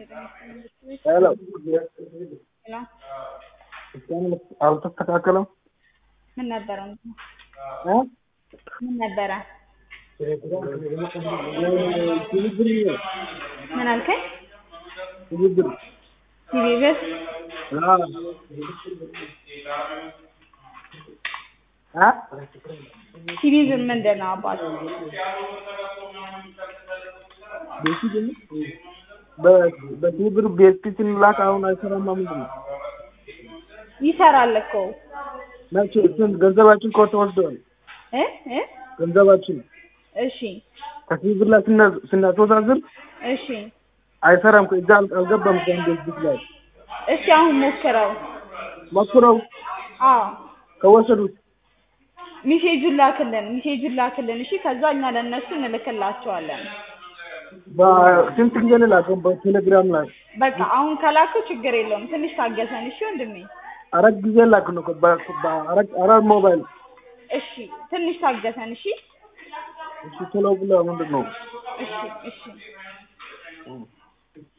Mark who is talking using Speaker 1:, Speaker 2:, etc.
Speaker 1: Hello.
Speaker 2: Hello?
Speaker 1: አልተስተካከለም
Speaker 2: ምን ነበረ?
Speaker 1: እ
Speaker 2: ምን ነበረ? ምን አልከኝ?
Speaker 1: ትብብር
Speaker 2: ትብብር ትብብር ምንድን ነው አባት?
Speaker 1: በትብብር ቤት ስንላክ አሁን አይሰራም ምንድን ነው?
Speaker 2: ይሰራል እኮ
Speaker 1: መቼ ገንዘባችን እኮ ተወስዷል። ገንዘባችን
Speaker 2: እሺ
Speaker 1: ከትብብር ላይ ስናስወዛዝር
Speaker 2: እሺ
Speaker 1: አይሰራም እኮ እዛ አልገባም እንደዚህ ላይ
Speaker 2: እሺ አሁን ሞክረው አዎ
Speaker 1: ከወሰዱት
Speaker 2: ሜሴጁን ላክልን እሺ ከዛ እኛ ለነሱ እንልክላቸዋለን
Speaker 1: በስንት ጊዜ ላከው በቴሌግራም ላይ
Speaker 2: በቃ አሁን ከላኩ ችግር የለውም ትንሽ ታገሰን እሺ ወንድሜ
Speaker 1: አራት ጊዜ ላክ ነው በአራት ሞባይል
Speaker 2: እሺ ትንሽ ታገሰን እሺ
Speaker 1: እሺ ቶሎ ብሎ ምንድን ነው
Speaker 2: እሺ